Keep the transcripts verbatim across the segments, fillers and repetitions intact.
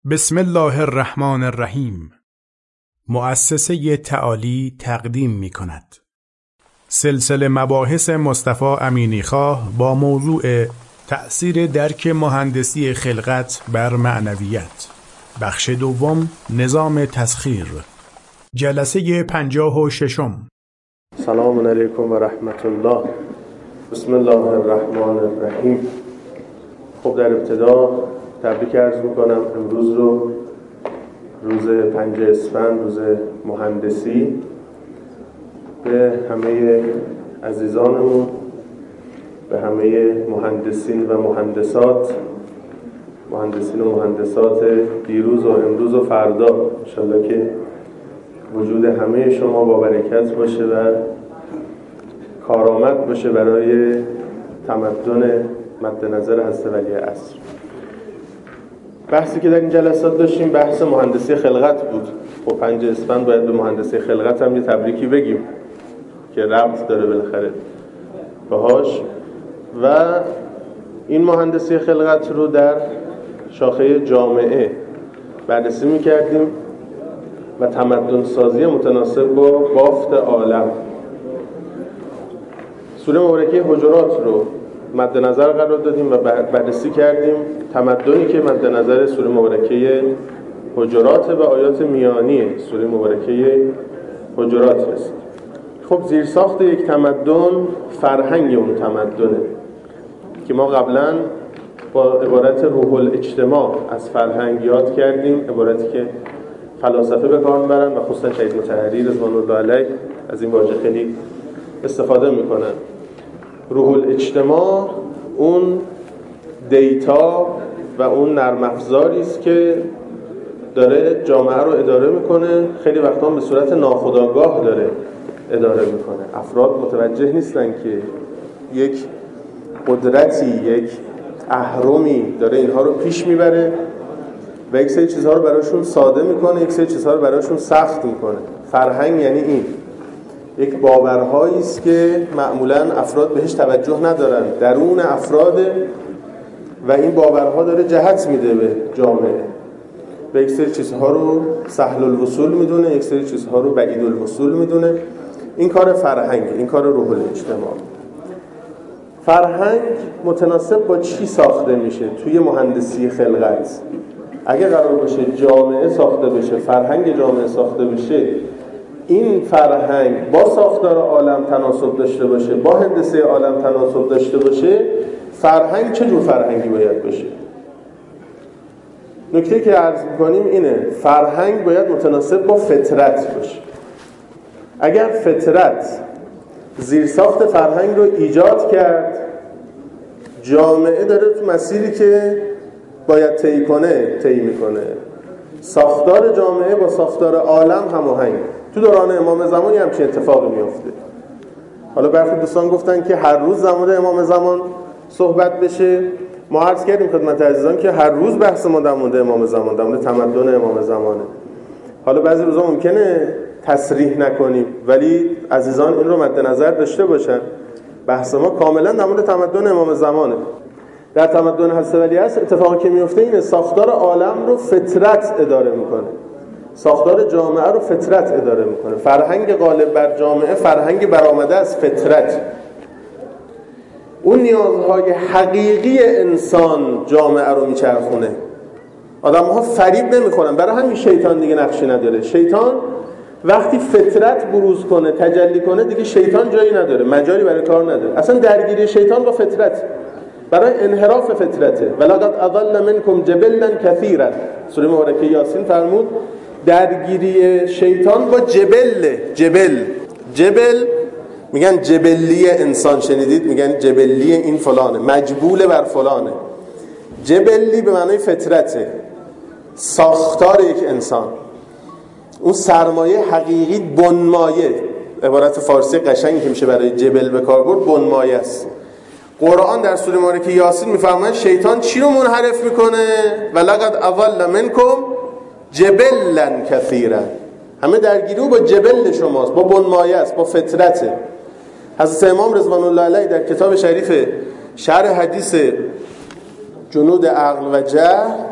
بسم الله الرحمن الرحیم. مؤسسه تعالی تقدیم می کند سلسله مباحث مصطفی امینیخواه با موضوع تأثیر درک مهندسی خلقت بر معنویت، بخش دوم، نظام تسخیر، جلسه پنجاه و ششم. سلام علیکم و رحمت الله. بسم الله الرحمن الرحیم. خب در ابتدا تبریک عرض میکنم. امروز رو روز پنج اسفند، روز مهندسی، به همه عزیزانمون، به همه مهندسین و مهندسات، مهندسین و مهندسات دیروز و امروز و فردا، انشالله که وجود همه شما با برکت باشه و کارآمد باشه برای تمدن مد نظر حضرت ولی عصر. بحثی که در این جلسات داشتیم بحث مهندسی خلقت بود. خب پنج اسفند باید به مهندسی خلقت هم یه تبریکی بگیم که ربط داره بالاخره باهاش. و این مهندسی خلقت رو در شاخه جامعه بررسی می‌کردیم و تمدن سازی متناسب با بافت عالم. سوره مبارکه حجرات رو مد نظر قرار دادیم و بررسی کردیم تمدنی که مد نظر سوره مبارکه حجرات و آیات میانی سوره مبارکه حجرات رسید. خب زیرساخت یک تمدن فرهنگ اون تمدنه که ما قبلا با عبارت روح الاجتماع از فرهنگ یاد کردیم، عبارتی که فلاسفه به کار میبرن و خصوصا شهید مطهری رضوان الله علیه از این واژه خیلی استفاده میکنن. روح الاجتماع اون دیتا و اون نرم افزاری است که داره جامعه رو اداره میکنه، خیلی وقتا به صورت ناخودآگاه داره اداره میکنه. افراد متوجه نیستن که یک قدرتی، یک اهرمی داره اینها رو پیش میبره و یک سری چیزها رو براشون ساده میکنه، یک سری چیزها رو براشون سخت میکنه. فرهنگ یعنی این یک باورهایی است که معمولاً افراد بهش توجه ندارن، درون افراده و این باورها داره جهت میده به جامعه و یک سری چیزها رو سهل الوصول میدونه، یک سری چیزها رو بعید الوصول میدونه. این کار فرهنگ، این کار روح الاجتماع. فرهنگ متناسب با چی ساخته میشه توی مهندسی خلقت؟ اگه قرار باشه جامعه ساخته بشه، فرهنگ جامعه ساخته بشه، این فرهنگ با ساختار عالم تناسب داشته باشه، با هندسه عالم تناسب داشته باشه، فرهنگ چه جور فرهنگی باید باشه؟ نکته که عرض می‌کنیم اینه، فرهنگ باید متناسب با فطرت باشه. اگر فطرت زیرساخت فرهنگ رو ایجاد کرد، جامعه داره تو مسیری که باید طی کنه طی میکنه. ساختار جامعه با ساختار عالم هماهنگ. تو دوران امام زمان همچین اتفاقی میفته. حالا برخی دوستان گفتن که هر روز زمان امام زمان صحبت بشه. ما عرض کردیم خدمت عزیزان که هر روز بحث ما در مورد امام زمان، در مورد تمدن امام زمانه. حالا بعضی روزا ممکنه تصریح نکنیم، ولی عزیزان این رو مد نظر داشته باشن. بحث ما کاملا در مورد تمدن امام زمانه. در تمدن حضرت ولی عصر اتفاقی که میفته اینه، ساختار عالم رو فطرت اداره میکنه، ساختار جامعه رو فطرت اداره میکنه. فرهنگ غالب بر جامعه فرهنگ برآمده از فطرت. اون نیازهای حقیقی انسان جامعه رو میچرخونه. آدم‌ها فریب نمیخورن، برای همین شیطان دیگه نقشی نداره. شیطان وقتی فطرت بروز کنه، تجلی کنه، دیگه شیطان جایی نداره، مجالی برای کار نداره. اصلا درگیری شیطان با فطرت، برای انحراف فطرته. ولقد اضل منکم جبلا کثیرا، سوره مبارکه یاسین فرمود درگیری شیطان با جبل. جبل جبل میگن جبلی انسان، شنیدید؟ میگن جبلی این فلانه، مجبول بر فلانه. جبلی به معنای فطرته، ساختار یک انسان. اون سرمایه حقیقی بنمایه، عبارت فارسی قشنگی که میشه برای جبل به کار برد، بنمایه است. قرآن در سوره مبارکه یاسین میفرماید شیطان چی رو منحرف میکنه؟ ولقد اضل منکم جبلا کثیرا. همه درگیری با جبل شماست، با بنمایه است، با فطرته. حضرت امام رضوان الله علیه در کتاب شریف شرح حدیث جنود عقل و جهل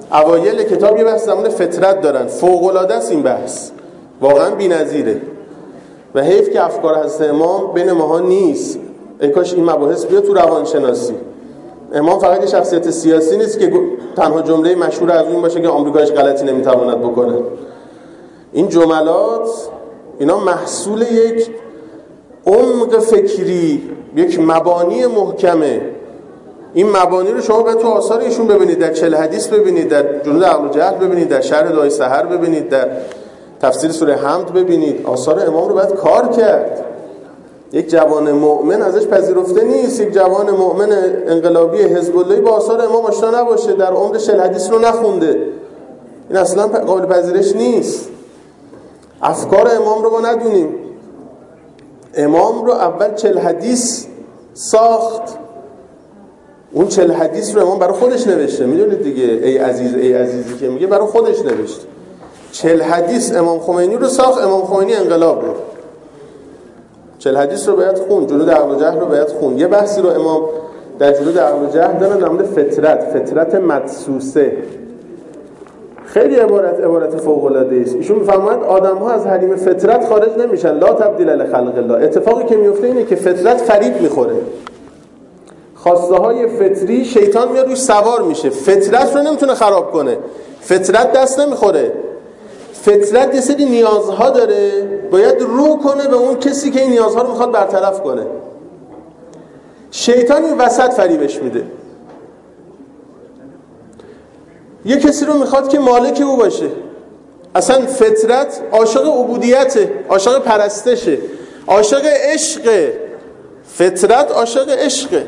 اوایل کتاب یه بحث زمان فطرت دارن، فوق‌العاده است این بحث، واقعا بی‌نظیره و حیف که افکار حضرت امام بین ماها نیست. ای کاش این مباحث بیاد تو روانشناسی. امام فقط یه شخصیت سیاسی نیست که تنها جمله مشهور از اون باشه که آمریکایش غلطی نمیتواند بکنه. این جملات اینا محصول یک عمق فکری، یک مبانی محکمه. این مبانی رو شما باید تو آثار ایشون ببینید، در چهل حدیث ببینید، در جنود عقل و جهل ببینید، در شرح دعای سحر ببینید، در تفسیر سوره حمد ببینید. آثار امام رو باید کار کرد. یک جوان مؤمن ازش پذیرفته نیست، یک جوان مؤمن انقلابی حزب اللهی با آثار امام آشنا نباشه، در عمر چهل حدیث رو نخونده. این اصلا قابل پذیرش نیست. افکار امام رو ما ندونیم. امام رو اول چهل حدیث ساخت، اون چهل حدیث رو امام برای خودش نوشته. میدونید دیگه، ای عزیز ای عزیزی که میگه برای خودش نوشته. چهل حدیث امام خمینی رو ساخت، امام خمینی انقلاب رو. چهل حدیث رو باید خون، جلود عقل و جهل رو باید خون. یه بحثی رو امام در جلود عقل و جهل دارن در مورد فطرت، فطرت مدسوسه. خیلی عبارت عبارت فوق العاده است. ایشون میفرماید آدم‌ها از حریم فطرت خارج نمیشن، لا تبدیل لخلق الله. اتفاقی که میفته اینه که فطرت فریب میخوره. خواسته های فطری شیطان میاد روش سوار میشه، فطرت رو نمیتونه خراب کنه. فطرت دست نمیخوره. فطرت یه سری نیازها داره، باید رو کنه به اون کسی که این نیازها رو میخواد برطرف کنه. شیطان این وسط فریبش میده. یه کسی رو میخواد که مالک او باشه. اصلا فطرت عاشق عبودیته، عاشق پرستشه، عاشق عشقه. فطرت عاشق عشقه.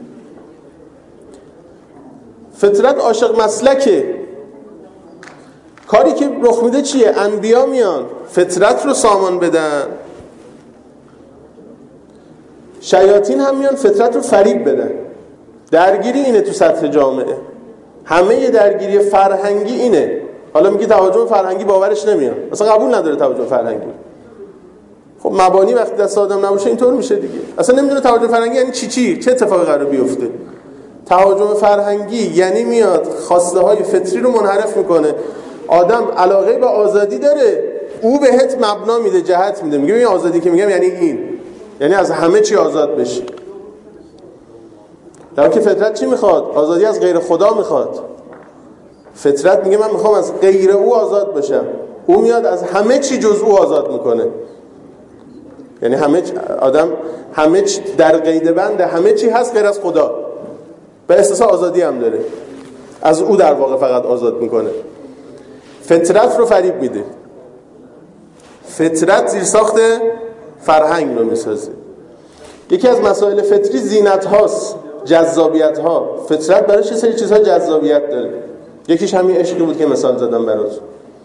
فطرت عاشق مسلکه. کاری که رخ میده چیه؟ انبیا میان فطرت رو سامان بدن، شیاطین هم میان فطرت رو فریب بدن. درگیری اینه تو سطح جامعه. همه یه درگیری فرهنگی اینه. حالا میگه تهاجم فرهنگی باورش نمیاد، اصلا قبول نداره تهاجم فرهنگی. خب مبانی وقتی دست آدم نباشه اینطور میشه دیگه. اصلا نمیدونه تهاجم فرهنگی یعنی چی چی چه اتفاقی قراره بیفته. تهاجم فرهنگی یعنی میاد خواسته های فطری رو منحرف میکنه. آدم علاقه به آزادی داره، او بهت مبنا میده، جهت میده، میگه این آزادی که میگم یعنی این، یعنی از همه چی آزاد بشی. در حالی که فطرت چی میخواد؟ آزادی از غیر خدا میخواد. فطرت میگه من میخوام از غیر او آزاد بشم. او میاد از همه چی جز او آزاد میکنه. یعنی همه چی، آدم همه چی در قید بند همه چی هست غیر از خدا. به اساس آزادی هم داره، از او در واقع فقط آزاد میکنه. فطرت رو فریب میده. فطرت زیرساخت فرهنگ رو میسازه. یکی از مسائل فطری زینت هاست، جذابیت ها. فطرت برایش یه سری چیزها جذابیت داره. یکیش همین عشقی بود که مثال زدم براتون.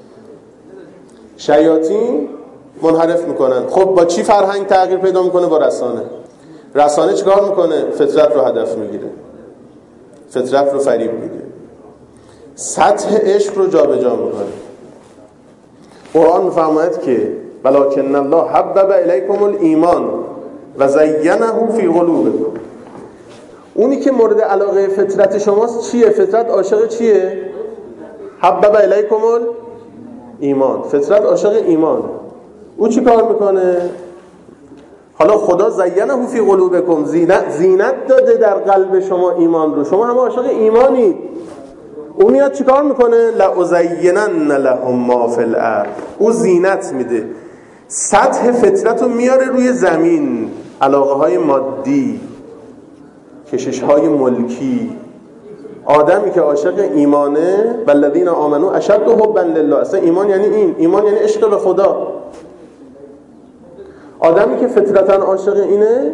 شیاطین منحرف میکنن. خب با چی فرهنگ تغییر پیدا میکنه؟ با رسانه. رسانه چیکار میکنه؟ فطرت رو هدف میگیره، فطرت رو فریب میده، سطح عشق رو جابجا میکنه. قرآن میفرماید که ولکن الله حبب الیکم الایمان و زینه فی قلوبکم. اونی که مورد علاقه فطرت شماست چیه؟ فطرت عاشق چیه؟ حبب الیکم الایمان. فطرت عاشق ایمان. او چی کار میکنه؟ حالا خدا زینه فی قلوبکم، زینت زینت داده در قلب شما ایمان رو. شما همه عاشق ایمانید. او میاد چی کار میکنه؟ لأزینن لهم ما فی الارض. او زینت میده، سطح فطرت رو میاره روی زمین. علاقه های مادی، کشش های ملکی. آدمی که عاشق ایمانه، والذین آمنوا اشد حبا لله. اصلا ایمان یعنی این، ایمان یعنی عشق به خدا. آدمی که فطرتاً عاشق اینه،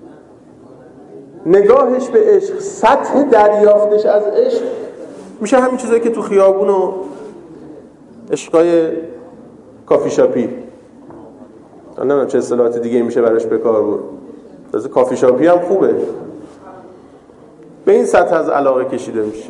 نگاهش به عشق، سطح دریافتش از عشق میشه همین چیزایی که تو خیابون و عشقای کافی شاپی، نمیدونم چه اصطلاحات دیگه میشه براش به کار برد. واسه کافی شاپی هم خوبه. به این سطح از علاقه کشیده میشه.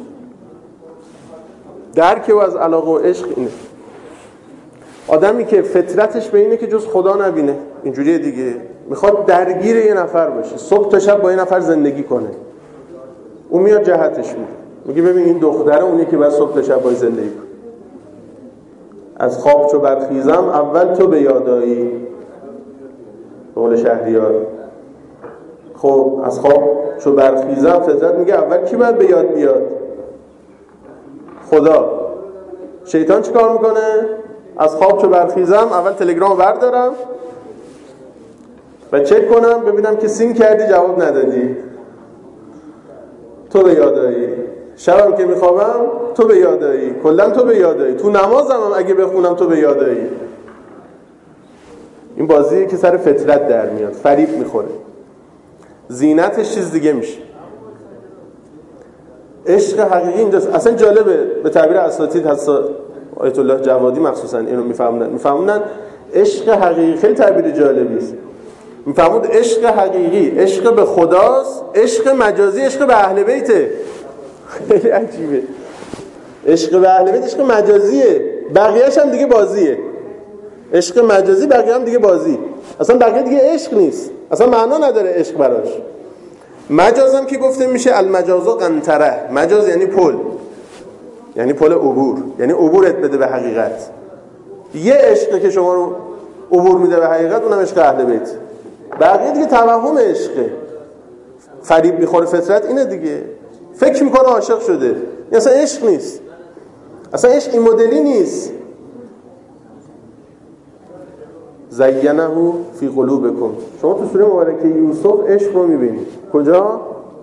درک و از علاقه و عشق اینه. آدمی که فطرتش به اینه که جز خدا نبینه، اینجوریه دیگه، میخواد درگیر یه نفر باشه، صبح تا شب با یه نفر زندگی کنه، اون میاد جهتش میده. میگه ببین این دختره اونی که بعد صبح تا شب باید زندگی کن. از خواب چو برخیزم اول تو به یادایی، به قول شهریار. خب از خواب چو برخیزم، فطرت میگه اول کی باید به یاد بیاد؟ خدا. شیطان چی کار میکنه؟ از خواب چو برخیزم اول تلگرام بردارم و چک کنم ببینم که سین کردی جواب ندادی، تو به یادایی. شبم که میخوابم تو به یادایی، کلا تو به یادایی. تو نمازم هم اگه بخونم تو به یادایی. این بازیه که سر فطرت در میاد، فریب میخوره. زینتش چیز دیگه میشه. عشق حقیقی اینجاست. اصلا جالبه، به تعبیر اساتید حتی آیت الله جوادی مخصوصا اینو میفهمونن میفهمونن عشق حقیقی خیلی تعبیر جالبی است. میفهمود عشق حقیقی عشق به خداست، عشق مجازی عشق به اهل بیته. خیلی عجیبه. عشق به اهل بیت عشق مجازیه، بقیه‌اش هم دیگه بازیه. عشق مجازی بقیه هم دیگه بازی، اصلا بقیه دیگه عشق نیست، اصلا معنا نداره عشق براش. مجازم که گفته میشه المجازا قنطره. مجاز یعنی پل، یعنی پل عبور، یعنی عبورت بده به حقیقت. یه عشق که شما رو عبور میده به حقیقت، اونم عشق اهل بیت. بقیه دیگه توهم عشقه. فریب میخوره فطرت اینه دیگه. فکر میکنه عاشق شده، این اصلا عشق نیست. اصلا عشق این مدلی نیست. زینه فی قلوبکم. شما تو سوره مبارکه یوسف عشق رو میبینید کجا؟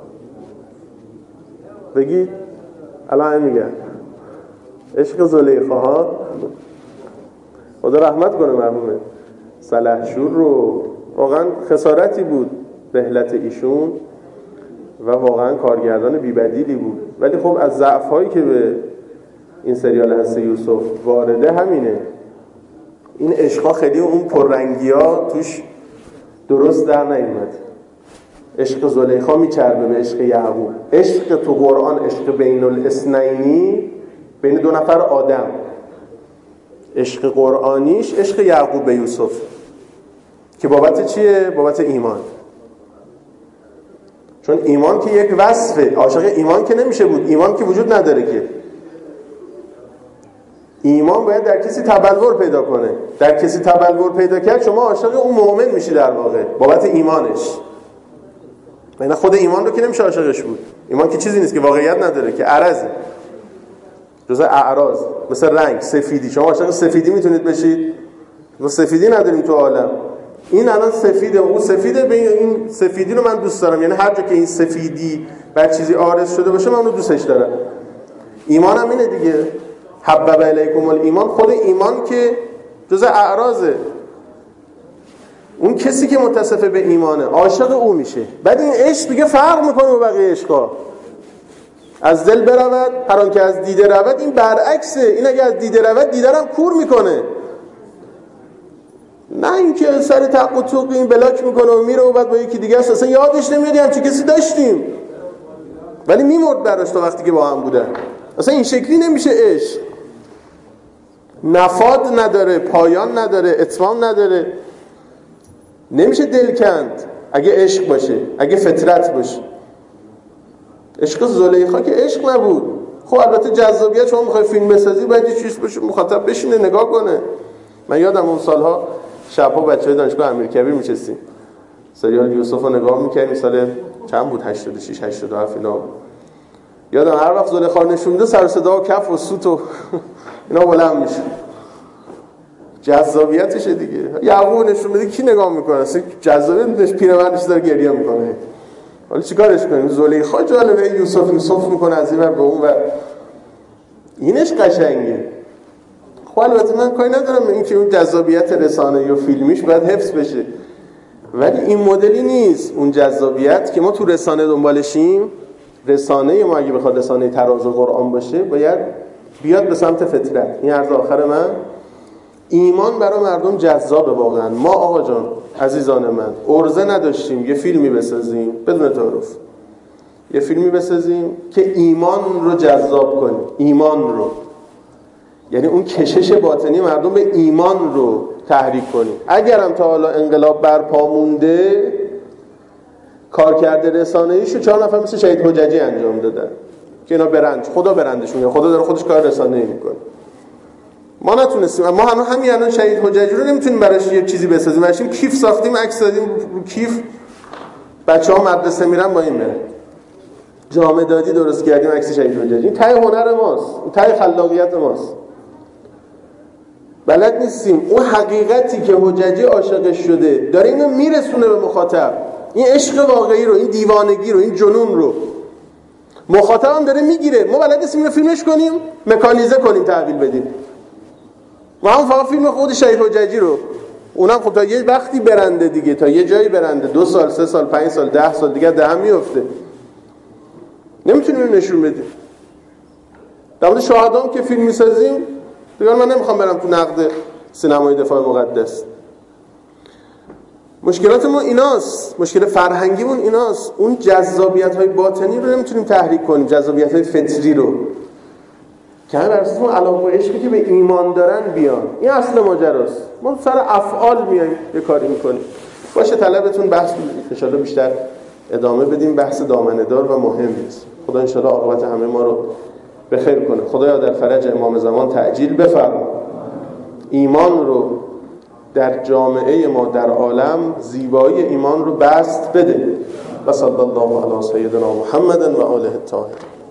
بگید. الان میگه عشق زلیخا ها. خدا رحمت کنه مرحوم سلحشور رو، واقعا خسارتی بود رحلت ایشون و واقعا کارگردان بی‌بدیلی بود. ولی خب از ضعف‌هایی که به این سریال هست یوسف وارده همینه. این عشقا خیلی اون پررنگی‌ها توش درست در نیومد. عشق زلیخا میچربه به عشق یعقوب. عشق تو قرآن عشق بین الاثنینی، بین دو نفر آدم. عشق قرآنیش عشق یعقوب به یوسف که بابت چیه؟ بابت ایمان. چون ایمان که یک وصفه، عاشق ایمان که نمیشه بود، ایمان که وجود نداره که. ایمان باید در کسی تبلور پیدا کنه. در کسی تبلور پیدا کرد شما عاشق اون مؤمن میشی در واقع بابت ایمانش. یعنی خود ایمان رو که نمیشه عاشقش بود. ایمان که چیزی نیست که واقعیت نداره که عرضه، جزء اعراض، مثل رنگ سفیدی. شما عاشق سفیدی میتونید بشید؟ ما سفیدی نداریم تو عالم. این الان سفیده، اون سفیده، به این سفیدی رو من دوست دارم. یعنی هر جا که این سفیدی بر چیزی عارض شده باشه من اون رو دوستش دارم. ایمان هم اینه دیگه. حبب الیکم الایمان، خود ایمان که جزء اعراضه. اون کسی که متصف به ایمانه عاشق او میشه. بعد این عشق دیگه فرق میکنه با بقیه عشقا. از دل برود هر آن که از دیده رود. این برعکسه. این اگه از دیده رود دیدارم کور میکنه، نه اینکه سر تق و توق این بلاک میکنه و میره و بعد با یکی دیگه است اصلا یادش نمیاد هم چه کسی داشتیم، ولی میمرد براش تا وقتی که با هم بودن. اصلا این شکلی نمیشه عشق. نفاد نداره، پایان نداره، اتمام نداره. نمیشه دل کند اگه عشق باشه، اگه فطرت باشه. عشق زلیخا که عشق نبود. خب البته جذابیت، شما میخوای فیلم بسازی باید یه چیز باشه مخاطب بشینه نگاه کنه. من یادم اون سالها شبها بچه‌های دانشگاه امیرکبیر میشستیم سریال یوسف رو نگاه میکردیم. سال چند بود؟ هشتاد و شش هشتاد و هفت اینا. یادم هر وقت زلیخا رو نشون میده سر و صدا و کف و سوت و اینا بلند میشه. جذابیتشه دیگه. یعقوب نشون میده کی نگاه میکنه؟ اصلا جذابیتش پیرمردش داره گریه میکنه. حالا چیکارش کنیم؟ زلیخا جالبه، یوسف یوسف میکنه از این ور به اون ور. اینش قشنگه. خب البته من کاری ندارم این که اون جذابیت رسانه‌ای و فیلمیش باید حفظ بشه، ولی این مدلی نیست. اون جذابیت که ما تو رسانه دنبالشیم، رسانه ما اگه بخواد رسانه تراز قرآن باشه باید بیاد به سمت فطرت. این عرض آخر من. ایمان برای مردم جذابه واقعا. ما آقا جان عزیزان من ارزه نداشتیم یه فیلمی بسازیم بدون تعارف، یه فیلمی بسازیم که ایمان رو جذاب کنیم. ایمان رو یعنی اون کشش باطنی مردم به ایمان رو تحریک کنیم. اگرم تا حالا انقلاب برپا مونده، کارکرد رسانه‌ایشو چهار نفر مثل شهید حججی انجام دادن که اینا برند، خدا برندشون میکنه، خدا داره خودش کار رسانه‌ای میکنه. ما نتونستیم، ما هنوز همین الان شهید حججی رو نمیتونیم براش یه چیزی بسازیم. براشیم کیف ساختیم، عکس دادیم رو کیف، بچه‌ها مدرسه میرن با این میرن. جامه دادی درست کردیم عکس شهید حججی. این ته هنر ماست، این ته خلاقیت ماست. بلد نیستیم اون حقیقتی که حججی عاشقش شده داره اینو میرسونه به مخاطب، این عشق واقعی رو، این دیوانگی رو، این جنون رو مخاطب هم داره میگیره. ما بلد نیستیم اینو فیلمش کنیم، مکانیزه کنیم، تحویل بدیم. ما هم فقط فیلم خود شهید حججی رو، اونم خب تا یه وقتی برنده دیگه، تا یه جایی برنده، دو سال، سه سال، پنج سال، ده سال دیگه دهم میفته، نمیتونیم اینو نشون بدیم. در مورد شهدام که فیلم میسازیم دیگه، من نمیخوام برم تو نقد سینمای دفاع مقدس. مشکلات ما ایناست، مشکل فرهنگیمون ایناست. اون جذابیت‌های باطنی رو نمیتونیم تحریک کنیم، جذابیت‌های فطری رو که همه بر اساس اون علاقه و عشقی که به ایمان دارن بیان. این اصل ماجراست. ما سر افعال میایم یه کاری میکنیم. باشه طلبتون بحث ان شاءالله بیشتر ادامه بدیم، بحث دامنه‌دار و مهم است. خدا ان شاءالله عاقبت همه ما رو به خیر کنه. خدایا در فرج امام زمان تعجیل بفرما. ایمان رو در جامعه ما، در عالم زیبایی ایمان رو بسط بده. و صلی الله علی سیدنا محمد و آله الطاهرین.